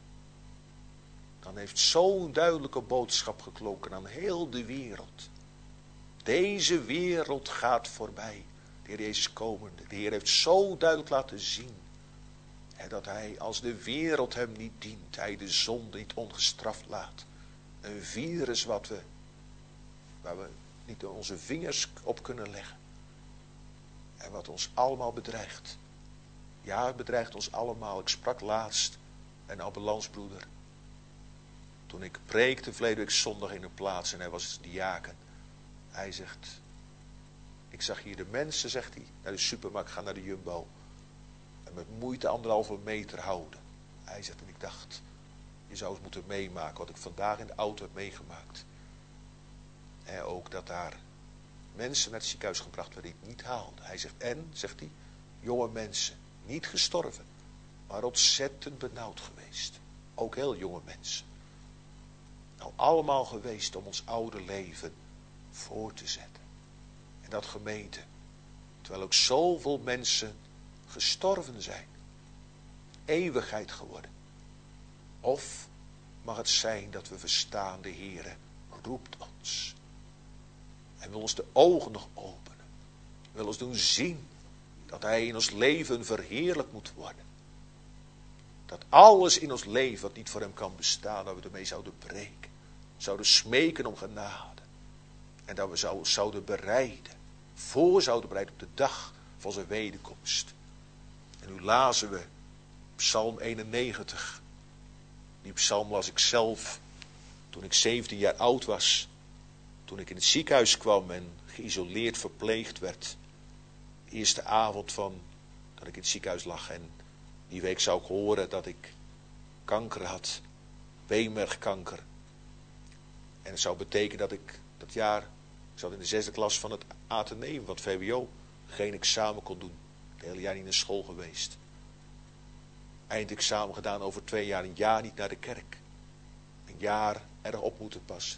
Dan heeft zo'n duidelijke boodschap geklonken aan heel de wereld. Deze wereld gaat voorbij. De Heer Jezus komende. De Heer heeft zo duidelijk laten zien, hè, dat hij, als de wereld hem niet dient, hij de zonde niet ongestraft laat. Een virus wat we, waar we niet onze vingers op kunnen leggen. En wat ons allemaal bedreigt. Ja, het bedreigt ons allemaal. Ik sprak laatst een ambulancebroeder. Toen ik preekte verleden week zondag in een plaats en hij was diaken. Hij zegt, ik zag hier de mensen, zegt hij, naar de supermarkt gaan, naar de Jumbo. En met moeite anderhalve meter houden. Hij zegt, en ik dacht, je zou het moeten meemaken wat ik vandaag in de auto heb meegemaakt. En ook dat daar mensen naar het ziekenhuis gebracht werden die het niet haalden. Hij zegt, en, zegt hij, jonge mensen, niet gestorven, maar ontzettend benauwd geweest. Ook heel jonge mensen. Nou, allemaal geweest om ons oude leven voor te zetten. En dat gemeente, terwijl ook zoveel mensen gestorven zijn, eeuwigheid geworden. Of mag het zijn dat we verstaan, de Heere roept ons. En wil ons de ogen nog openen. Wil ons doen zien dat hij in ons leven verheerlijk moet worden. Dat alles in ons leven wat niet voor hem kan bestaan, dat we ermee zouden breken. Zouden smeken om genade. En dat we zou, zouden bereiden. Voor zouden bereiden op de dag van zijn wederkomst. En nu lazen we Psalm eenennegentig. Die psalm las ik zelf toen ik zeventien jaar oud was. Toen ik in het ziekenhuis kwam en geïsoleerd verpleegd werd. De eerste avond van dat ik in het ziekenhuis lag. En die week zou ik horen dat ik kanker had. Beenmergkanker. En het zou betekenen dat ik dat jaar, ik zat in de zesde klas van het Atheneum, van het V W O, geen examen kon doen. Het hele jaar niet naar school geweest. Eindexamen gedaan over twee jaar, een jaar niet naar de kerk. Een jaar erg op moeten passen.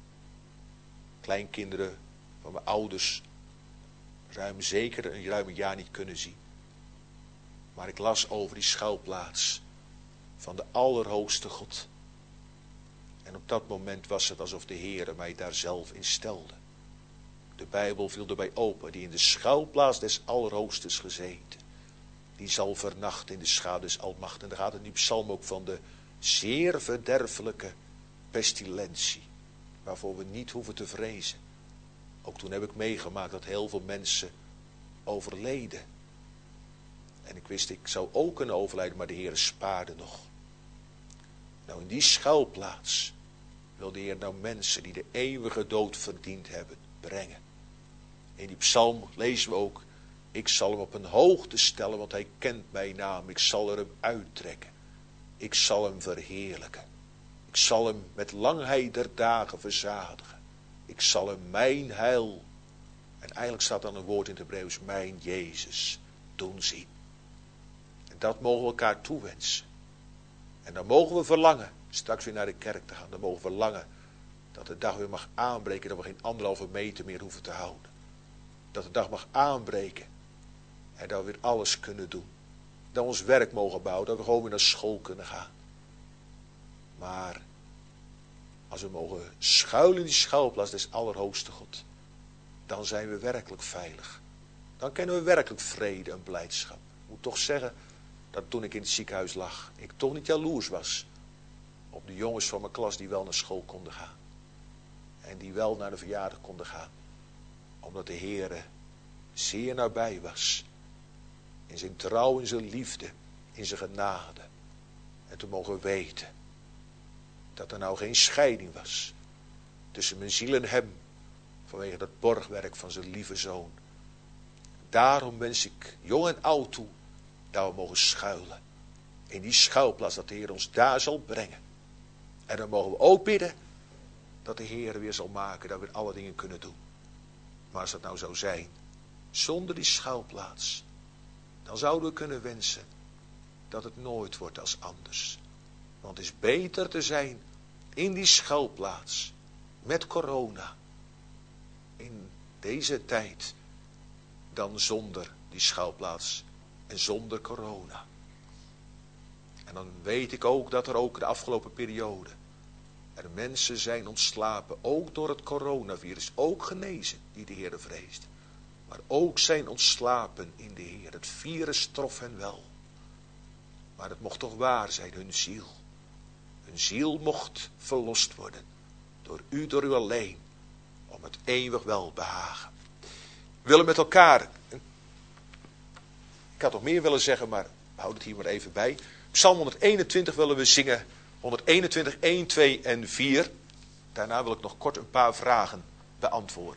Kleinkinderen van mijn ouders ruim zeker een ruim een jaar niet kunnen zien. Maar ik las over die schuilplaats van de Allerhoogste God. En op dat moment was het alsof de Heere mij daar zelf in stelde. De Bijbel viel erbij open, die in de schuilplaats des Allerhoogstes gezeten. Die zal vernachten in de schaduw des Almachtigen. En daar gaat het in die psalm ook van de zeer verderfelijke pestilentie. waarvoor we niet hoeven te vrezen. Ook toen heb ik meegemaakt dat heel veel mensen overleden. En ik wist, ik zou ook kunnen overlijden, maar de Heer spaarde nog. Nou, in die schuilplaats wil de Heer nou mensen die de eeuwige dood verdiend hebben, brengen. In die psalm lezen we ook, ik zal hem op een hoogte stellen, want hij kent mijn naam. Ik zal er hem uittrekken. Ik zal hem verheerlijken. Ik zal hem met langheid der dagen verzadigen. Ik zal hem mijn heil, en eigenlijk staat dan een woord in het Hebreeuws, mijn Jezus, doen zien. En dat mogen we elkaar toewensen. En dan mogen we verlangen, straks weer naar de kerk te gaan, dan mogen we verlangen dat de dag weer mag aanbreken, dat we geen anderhalve meter meer hoeven te houden. Dat de dag mag aanbreken en dat we weer alles kunnen doen. Dat we ons werk mogen bouwen, dat we gewoon weer naar school kunnen gaan. Maar als we mogen schuilen in die schuilplaats des Allerhoogste God, dan zijn we werkelijk veilig. Dan kennen we werkelijk vrede en blijdschap. Ik moet toch zeggen dat toen ik in het ziekenhuis lag, ik toch niet jaloers was op de jongens van mijn klas die wel naar school konden gaan. En die wel naar de verjaardag konden gaan. Omdat de Heere zeer nabij was. In zijn trouw, in zijn liefde, in zijn genade. En toen mogen we weten dat er nou geen scheiding was tussen mijn ziel en hem, vanwege dat borgwerk van zijn lieve zoon. Daarom wens ik jong en oud toe dat we mogen schuilen in die schuilplaats, dat de Heer ons daar zal brengen. En dan mogen we ook bidden dat de Heer weer zal maken dat we alle dingen kunnen doen. Maar als dat nou zou zijn zonder die schuilplaats, dan zouden we kunnen wensen dat het nooit wordt als anders. Want het is beter te zijn in die schuilplaats met corona in deze tijd dan zonder die schuilplaats en zonder corona. En dan weet ik ook dat er ook de afgelopen periode er mensen zijn ontslapen, ook door het coronavirus, ook genezen die de Heer vreesde. Maar ook zijn ontslapen in de Heer. Het virus trof hen wel. Maar het mocht toch waar zijn, hun ziel. Hun ziel mocht verlost worden. Door u, door u alleen. Om het eeuwig welbehagen. We willen met elkaar. Ik had nog meer willen zeggen, maar houd het hier maar even bij. Psalm honderdeenentwintig willen we zingen. honderdeenentwintig, één, twee en vier. Daarna wil ik nog kort een paar vragen beantwoorden.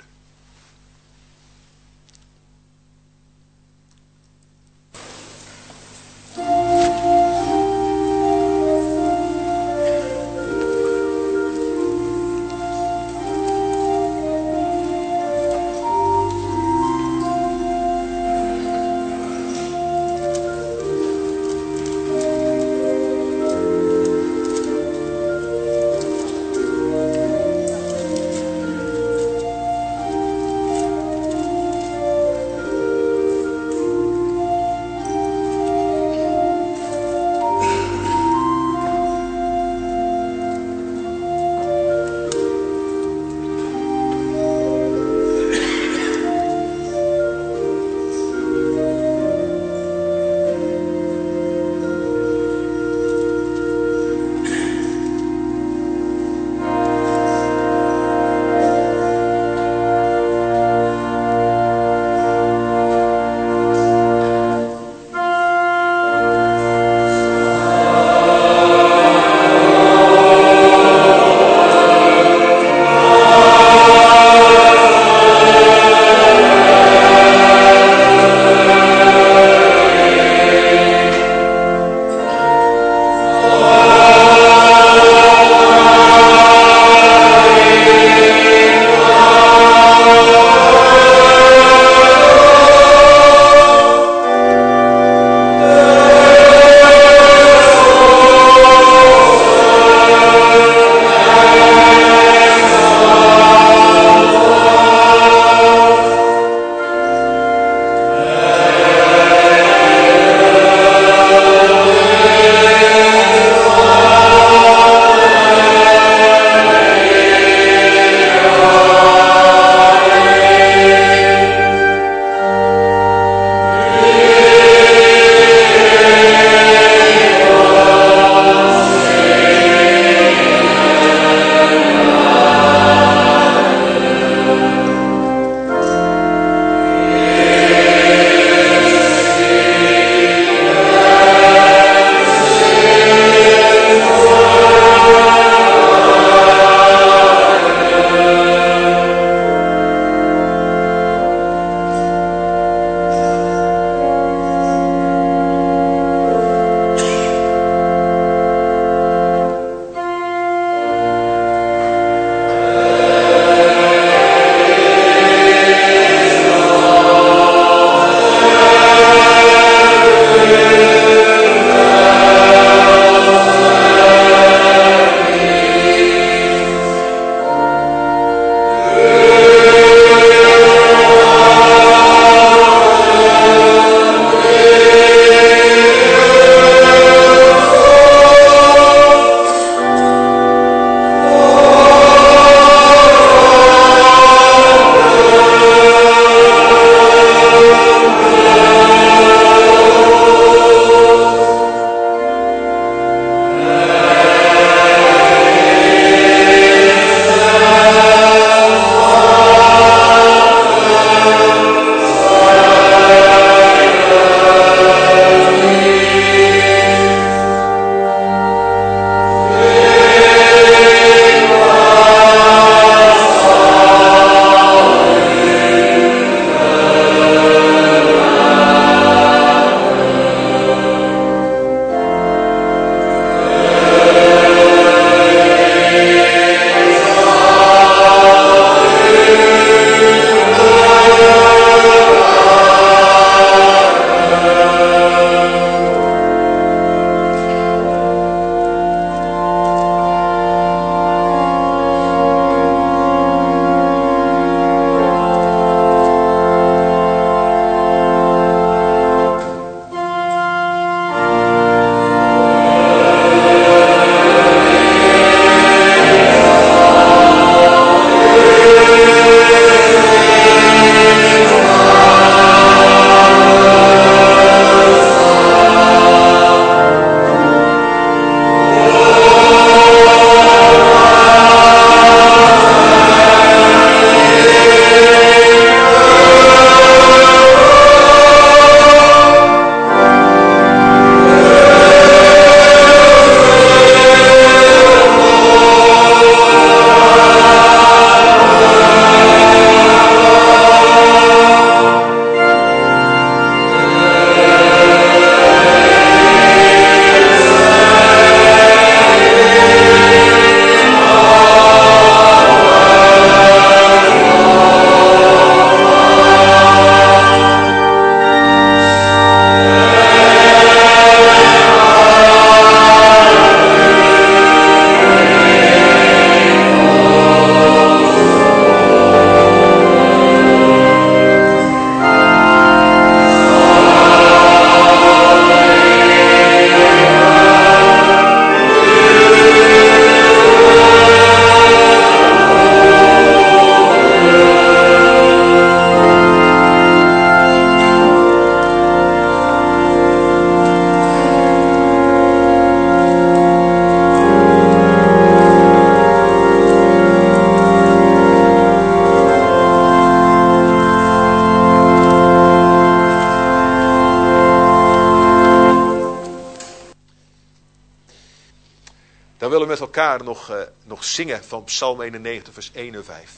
Dan willen we met elkaar nog, uh, nog zingen van Psalm eenennegentig, vers één en vijf.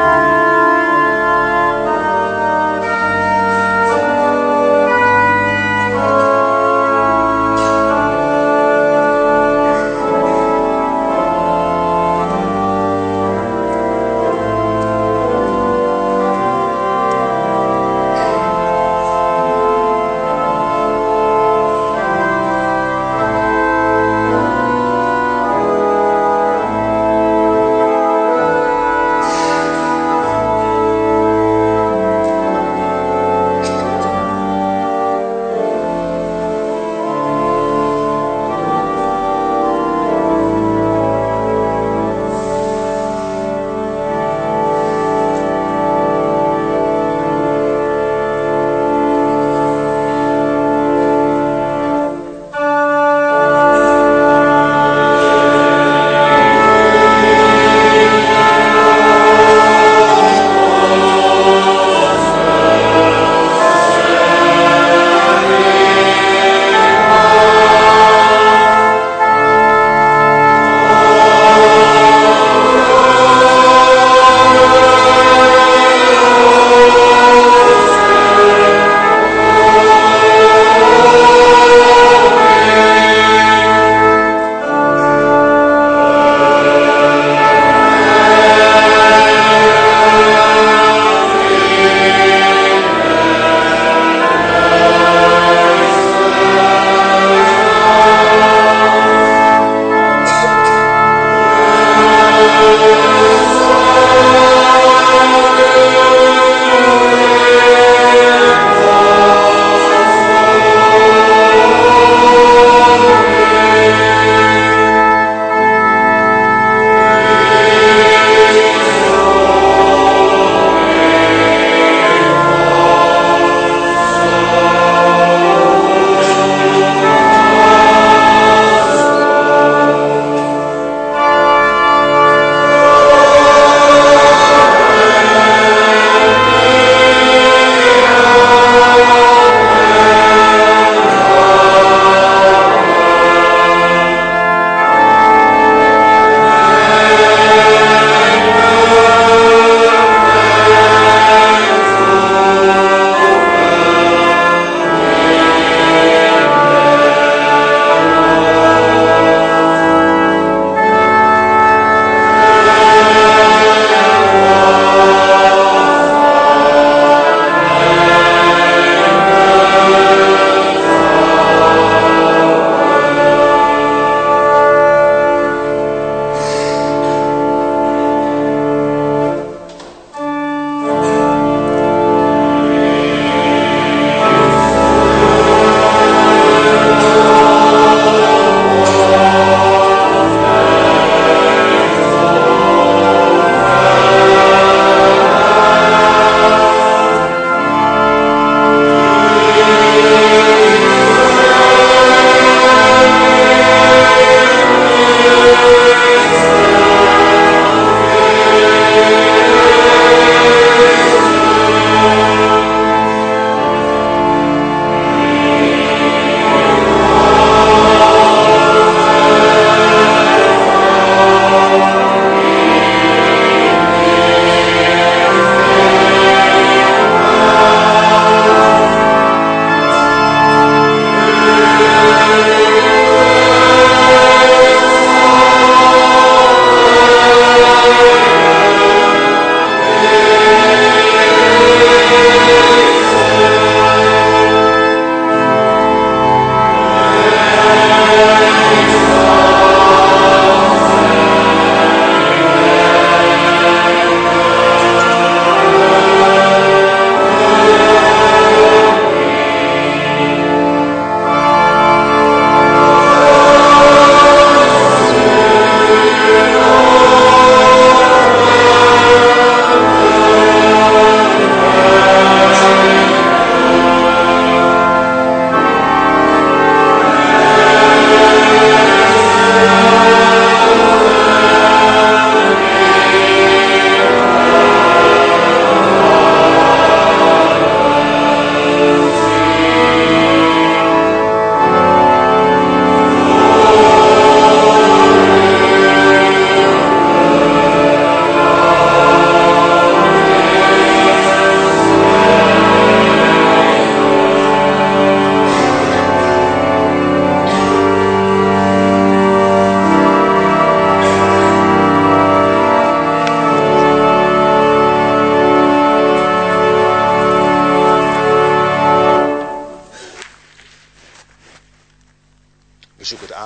Thank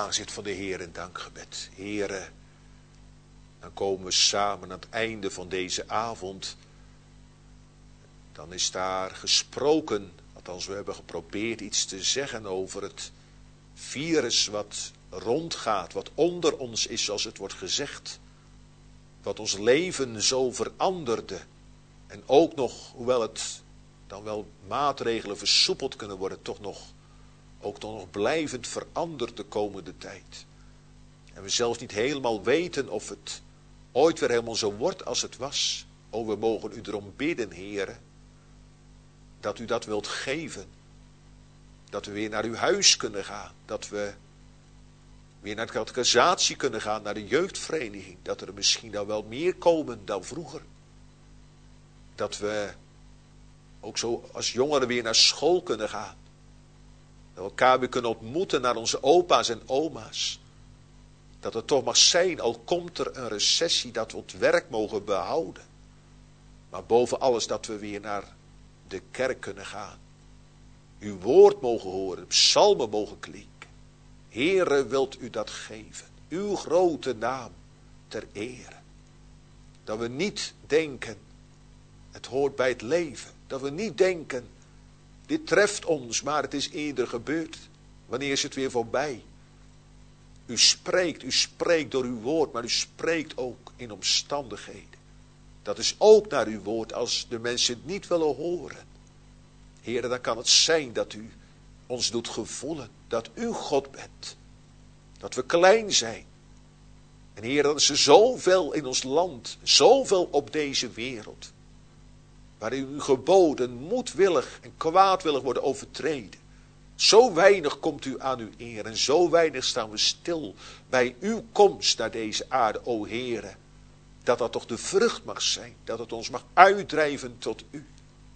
aangezicht van de Heer in dankgebed. Heere, dan komen we samen aan het einde van deze avond. Dan is daar gesproken, althans we hebben geprobeerd iets te zeggen over het virus wat rondgaat, wat onder ons is, zoals het wordt gezegd. Wat ons leven zo veranderde. En ook nog, hoewel het dan wel maatregelen versoepeld kunnen worden, toch nog, ook toch nog blijvend veranderd de komende tijd. En we zelfs niet helemaal weten of het ooit weer helemaal zo wordt als het was. O, we mogen u erom bidden, Heere, dat u dat wilt geven. Dat we weer naar uw huis kunnen gaan. Dat we weer naar de catechisatie kunnen gaan, naar de jeugdvereniging. Dat er misschien dan wel meer komen dan vroeger. Dat we ook zo als jongeren weer naar school kunnen gaan. Dat we elkaar weer kunnen ontmoeten naar onze opa's en oma's. Dat het toch mag zijn, al komt er een recessie, dat we het werk mogen behouden. Maar boven alles dat we weer naar de kerk kunnen gaan. Uw woord mogen horen, psalmen mogen klinken. Heere, wilt u dat geven? Uw grote naam ter ere. Dat we niet denken, het hoort bij het leven. Dat we niet denken, dit treft ons, maar het is eerder gebeurd. Wanneer is het weer voorbij? U spreekt, u spreekt door uw woord, maar u spreekt ook in omstandigheden. Dat is ook naar uw woord als de mensen het niet willen horen. Heere, dan kan het zijn dat u ons doet gevoelen dat u God bent. Dat we klein zijn. En Heer, dat is er zoveel in ons land, zoveel op deze wereld. Waarin uw geboden moedwillig en kwaadwillig worden overtreden. Zo weinig komt u aan uw eer en zo weinig staan we stil bij uw komst naar deze aarde, o Heere. Dat dat toch de vrucht mag zijn, dat het ons mag uitdrijven tot u.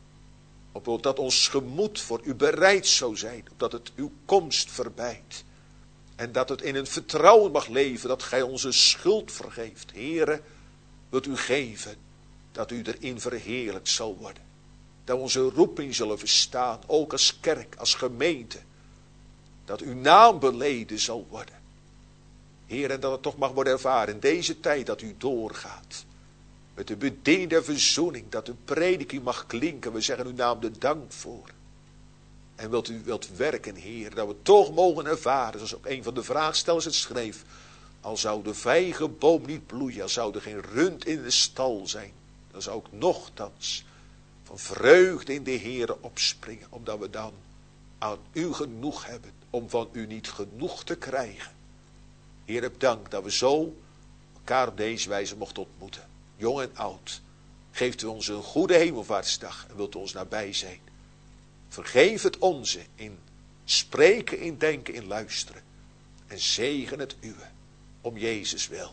Opdat ons gemoed voor u bereid zou zijn, opdat het uw komst verbeidt. En dat het in een vertrouwen mag leven, dat gij onze schuld vergeeft. Heere, wilt u geven, dat u erin verheerlijkt zal worden. Dat we onze roeping zullen verstaan, ook als kerk, als gemeente. Dat uw naam beleden zal worden. Heer, en dat het toch mag worden ervaren in deze tijd dat u doorgaat. Met de bediening der verzoening, dat de prediking mag klinken. We zeggen uw naam de dank voor. En wilt u wilt werken, Heer, dat we toch mogen ervaren, zoals ook een van de vraagstellers het schreef. Al zou de vijgenboom niet bloeien, al zou er geen rund in de stal zijn. Dan zou ik nochtans van vreugde in de Heere opspringen. Omdat we dan aan u genoeg hebben om van u niet genoeg te krijgen. Heer, heb dank dat we zo elkaar op deze wijze mochten ontmoeten. Jong en oud. Geeft u ons een goede hemelvaartsdag en wilt u ons nabij zijn. Vergeef het onze in spreken, in denken, in luisteren. En zegen het uwe om Jezus wil.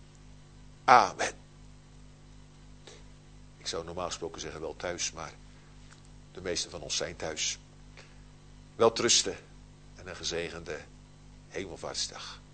Amen. Ik zou normaal gesproken zeggen wel thuis, maar de meesten van ons zijn thuis. Wel trusten en een gezegende hemelvaartsdag.